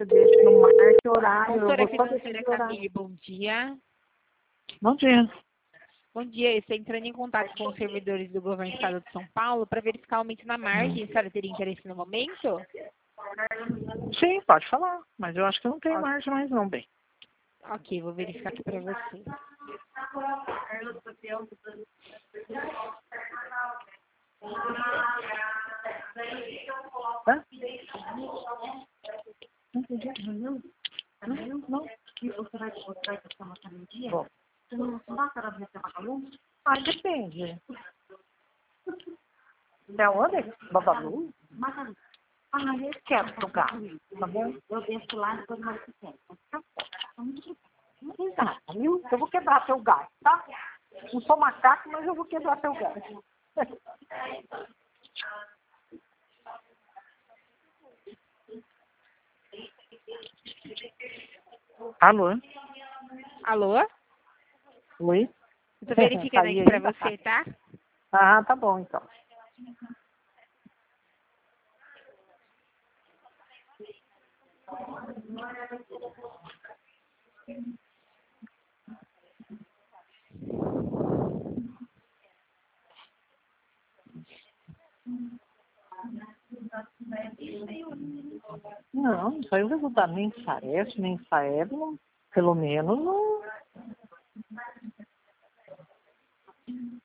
você deixa no marque horário. Consultora financeira Camille, bom dia. Bom dia. Bom dia, estou entrando em contato com os servidores do Governo do Estado de São Paulo para verificar o aumento na margem. A senhora teria interesse no momento? Sim, pode falar, mas eu acho que eu não tenho margem mais não, bem. Ok, vou verificar aqui para você. Hã? Não. Bom. Ah, depende. Da onde? Babalu? Ah, eu quero lugar, tá bom? Eu desço lá e depois mais que tem. Viu? Eu vou quebrar teu gato, tá? Não sou macaco, mas eu vou quebrar teu gato. Alô? Alô? Oi? Estou verificando aqui para você, tá? Ah, tá bom, então. Não, isso aí o resultado nem parece, nem sabe, pelo menos não.